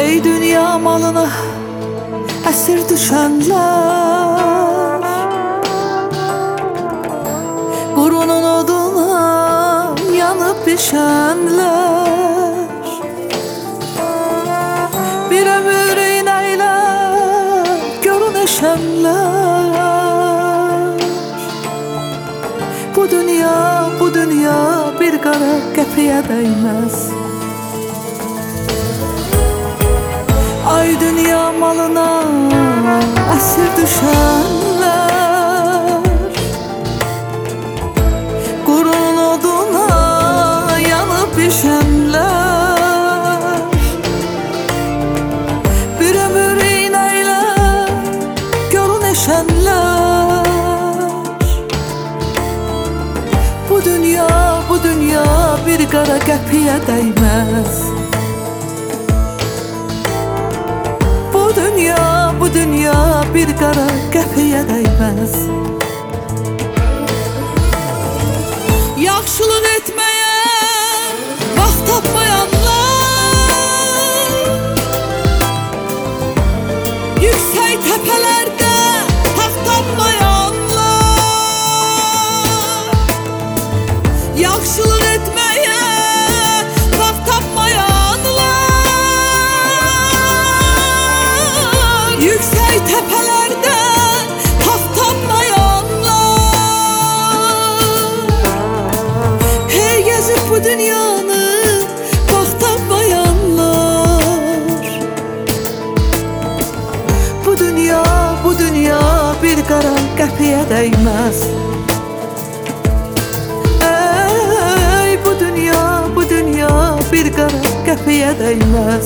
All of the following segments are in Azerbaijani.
Ey dünya malına əsir düşənlər, qurunun oduna yanıb bişənlər, bir ömür eynəylə görün eşənlər. Bu dünya bir qara qəpiyə dəyməz. Ay dünya malına əsir düşənlər, qurun oduna yanıb bişənlər, bir ömür eynəylə görün eşənlər. Bu dünya bir qara qəpiyə dəyməz. Bu dünya bir qara qəpiyə dəyməz. Yaxşılıq etməyə vaxt tapmayanlar, yüksək təpələrdə taxt tapmayanlar, yaxşılıq etməyə vaxt tapmayanlar, yüksək təpələrdə taxt tapmayanlar, hey gəzib bu dünyanı vaxt tapmayanlar. Bu dünya bir qara qəpiyə dəyməz. Ey bu dünya bir qara qəpiyə dəyməz.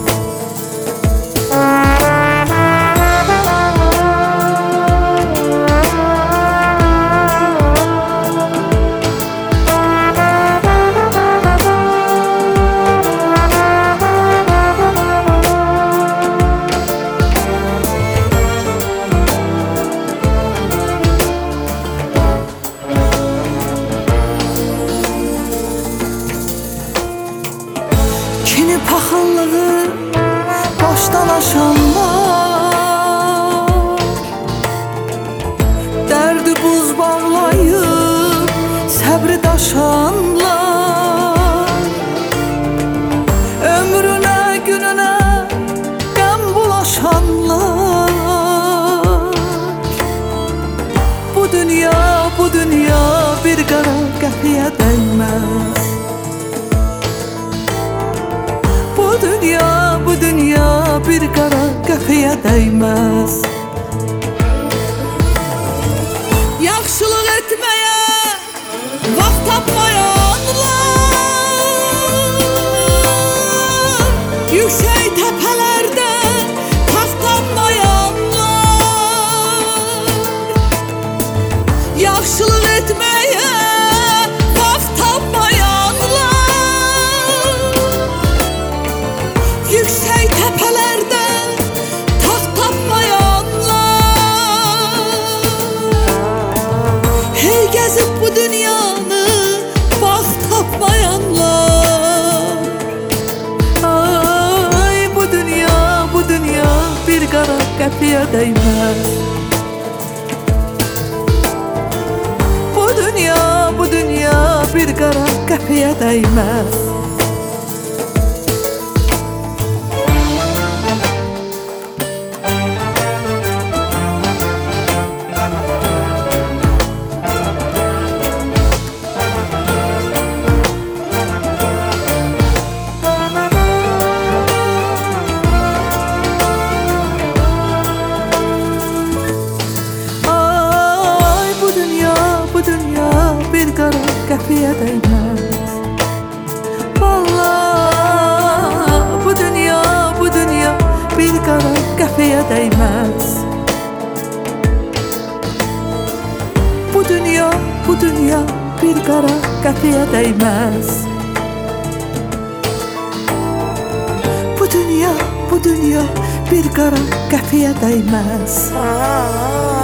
Kini paxıllığı başdan aşanlar, dərdi buz bağlayıb səbri daşanlar, ömrünə gününə qəm bulaşanlar. Bu dünya bir qara qəpiyə dəyməz. Bu dünya bir qara qəpiyə dəyməz. Yaxşılıq etməyə vaxt tapmayanlar, yüksək təpələrdə taxt tapmayanlar, yaxşılıq etməyə vaxt tapmayanlar, yüksək təpələrdə taxt tapmayanlar, hey gəzib bu dünyanı vaxt tapmayanlar. Ay bu dünya bir qara qəpiyə dəyməz. Bu dünya bir qara qəpiyə dəyməz. Bu dünya bir qara qəpiyə dəyməz. Vallahi bu dünya bir qara qəpiyə dəyməz. Bu dünya bir qara qəpiyə dəyməz. Bu dünya bir qara qəpiyə dəyməz.